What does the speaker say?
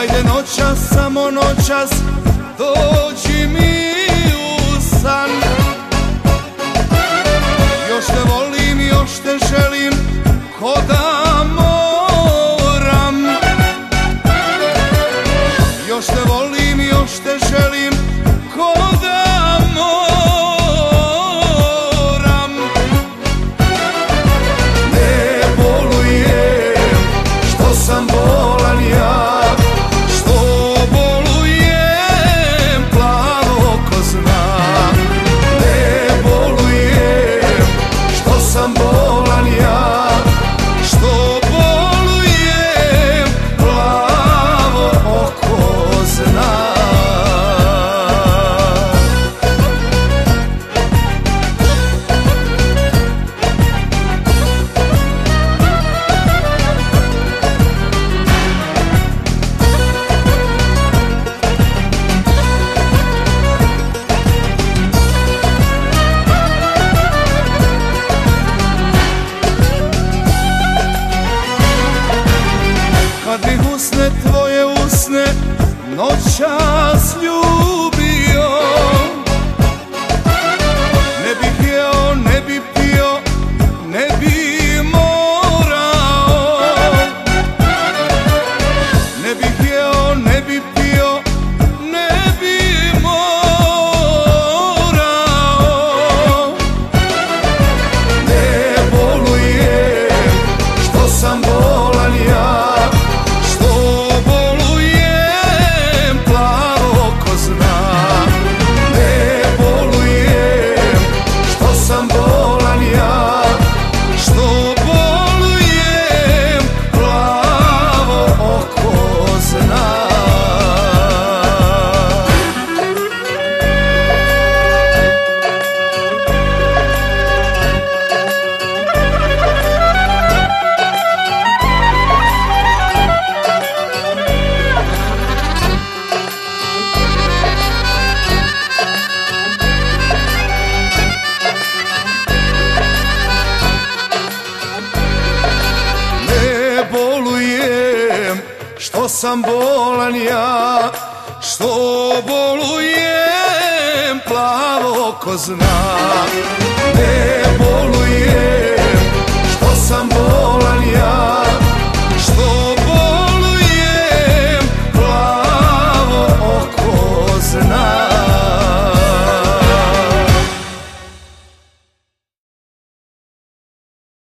Ajde noćas, samo noćas, dođi mi u san. Još te volim, još te želim, ko da moram. Još te volim, još te želim, ko da moram. Ne bolujem, što sam bolan ja, što bolujem, plavo ko zna. Ne bolujem, što sam bolan ja, što bolujem, plavo oko zna. Kad bih usne tvoje usne noćas ljubio, ne bih jeo, ne bih pio, ne bih morao. Ne bih jeo, ne bih pio, ne bih morao. Ne bolujem, što sam bolan ja, što sam bolan ja, što bolujem, plavo ko zna.